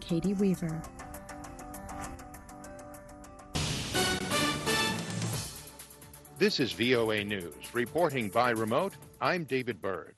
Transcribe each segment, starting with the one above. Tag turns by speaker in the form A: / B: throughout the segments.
A: Katie Weaver.
B: This is VOA News. Reporting by remote, I'm David Byrd.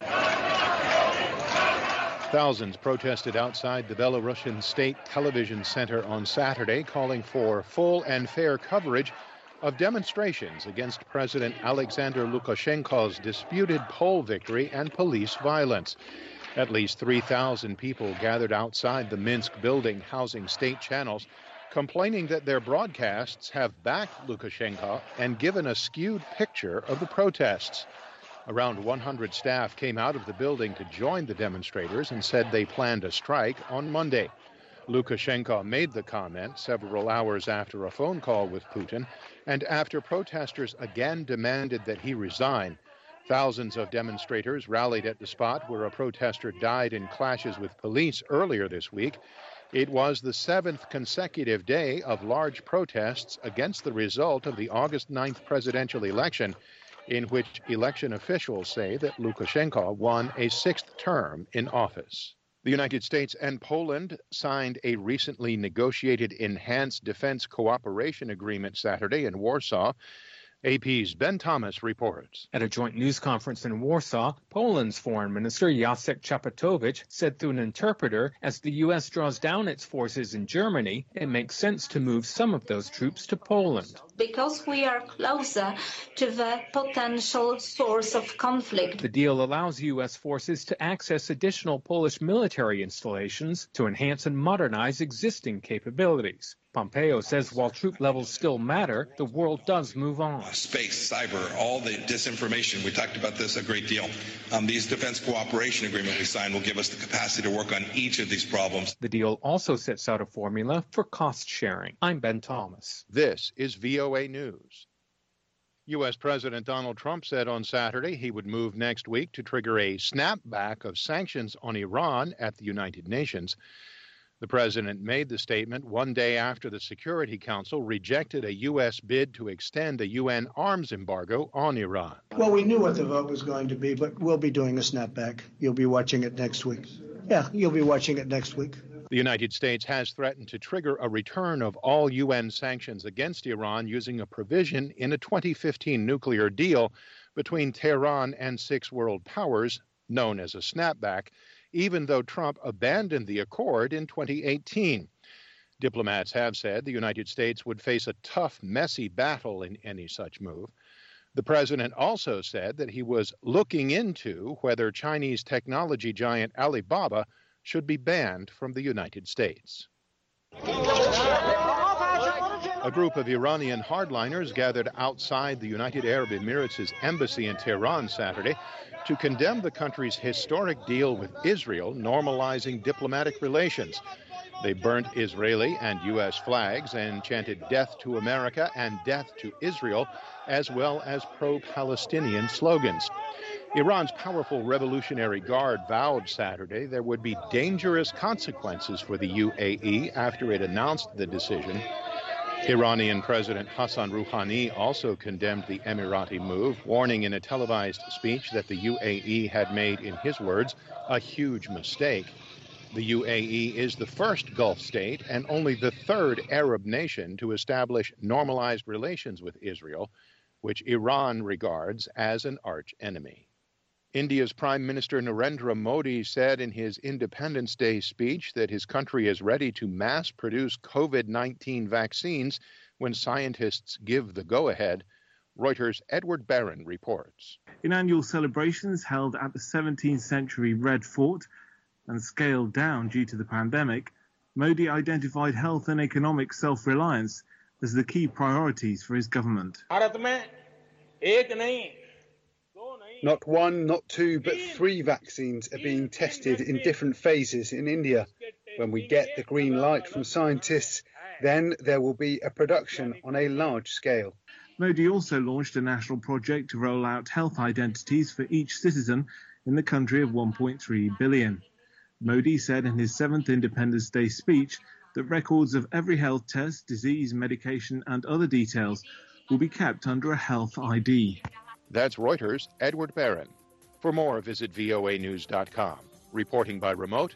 B: Thousands protested outside the Belarusian State Television Center on Saturday, calling for full and fair coverage of demonstrations against President Alexander Lukashenko's disputed poll victory and police violence. At least 3,000 people gathered outside the Minsk building housing state channels, complaining that their broadcasts have backed Lukashenko and given a skewed picture of the protests. Around 100 staff came out of the building to join the demonstrators and said they planned a strike on Monday. Lukashenko made the comment several hours after a phone call with Putin and after protesters again demanded that he resign. Thousands of demonstrators rallied at the spot where a protester died in clashes with police earlier this week. It was the 7th consecutive day of large protests against the result of the August 9th presidential election, in which election officials say that Lukashenko won a 6th term in office. The United States and Poland signed a recently negotiated enhanced defense cooperation agreement Saturday in Warsaw. AP's Ben Thomas reports.
C: At a joint news conference in Warsaw, Poland's Foreign Minister Jacek Czaputowicz said through an interpreter, as the U.S. draws down its forces in Germany, it makes sense to move some of those troops to Poland.
D: Because we are closer to the potential source of conflict.
C: The deal allows U.S. forces to access additional Polish military installations to enhance and modernize existing capabilities. Pompeo says while troop levels still matter, the world does move on.
E: Space, cyber, all the disinformation, we talked about this a great deal. These defense cooperation agreement we signed will give us the capacity to work on each of these problems.
C: The deal also sets out a formula for cost sharing. I'm Ben Thomas.
B: This is VOA News. U.S. President Donald Trump said on Saturday he would move next week to trigger a snapback of sanctions on Iran at the United Nations. The president made the statement one day after the Security Council rejected a U.S. bid to extend a UN arms embargo on Iran.
F: Well, we knew what the vote was going to be, but we'll be doing a snapback. You'll be watching it next week. Yeah, you'll be watching it next week.
B: The United States has threatened to trigger a return of all UN sanctions against Iran using a provision in a 2015 nuclear deal between Tehran and 6 world powers, known as a snapback, even though Trump abandoned the accord in 2018. Diplomats have said the United States would face a tough, messy battle in any such move. The president also said that he was looking into whether Chinese technology giant Alibaba should be banned from the United States. A group of Iranian hardliners gathered outside the United Arab Emirates' embassy in Tehran Saturday to condemn the country's historic deal with Israel, normalizing diplomatic relations. They burnt Israeli and U.S. flags and chanted "Death to America" and "Death to Israel," as well as pro-Palestinian slogans. Iran's powerful Revolutionary Guard vowed Saturday there would be dangerous consequences for the UAE after it announced the decision. Iranian President Hassan Rouhani also condemned the Emirati move, warning in a televised speech that the UAE had made, in his words, a huge mistake. The UAE is the first Gulf state and only the 3rd Arab nation to establish normalized relations with Israel, which Iran regards as an arch enemy. India's Prime Minister Narendra Modi said in his Independence Day speech that his country is ready to mass-produce COVID-19 vaccines when scientists give the go-ahead. Reuters' Edward Barron reports.
G: In annual celebrations held at the 17th century Red Fort and scaled down due to the pandemic, Modi identified health and economic self-reliance as the key priorities for his government.
H: Not 1, not 2, but 3 vaccines are being tested in different phases in India. When we get the green light from scientists, then there will be a production on a large scale.
G: Modi also launched a national project to roll out health identities for each citizen in the country of 1.3 billion. Modi said in his 7th Independence Day speech that records of every health test, disease, medication and other details will be kept under a health ID.
B: That's Reuters' Edward Barron. For more, visit voanews.com. Reporting by remote,